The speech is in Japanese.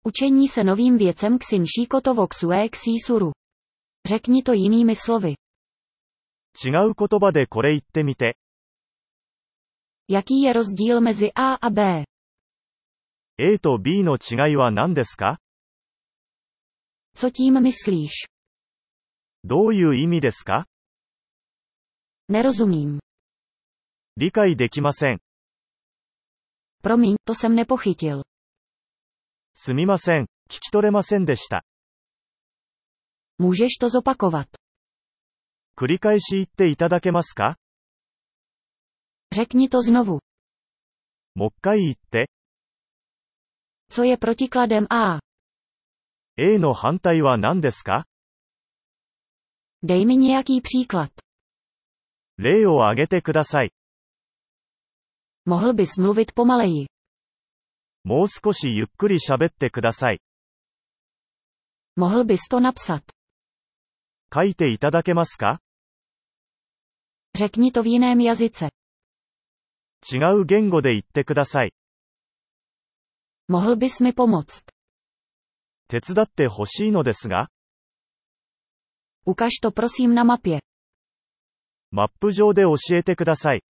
Učení se novým věcem Xin Shikotovo Xue Xi Suru. Řekni to jinými slovy. 違う言葉でこれ言ってみて。 Jaký je rozdíl mezi A a B? A と B の違いは何ですか？ Co tím myslíš? どういう意味ですか？ Nerozumím. 理解できません。 Promiň, to jsem nepochytil. すみません、聞き取れませんでした。 Můžeš to zopakovat? 繰り返し言っていただけますか？ Řekni to znovu. もう一回言って。 Co je protikladem A? A の反対は何ですか？ Dej mi nějaký příklad. 例を挙げてください。 Mohl bys mluvit pomaleji. もう少しゆっくり喋ってください。 Mohl bys to napsat. 書いていただけますか？ Řekni to v jiném jazyce. 違う言語で言ってください。 Mohl bys mi pomoct. 手伝ってほしいのですが、 Ukaž to prosím na mapě. マップ上で教えてください。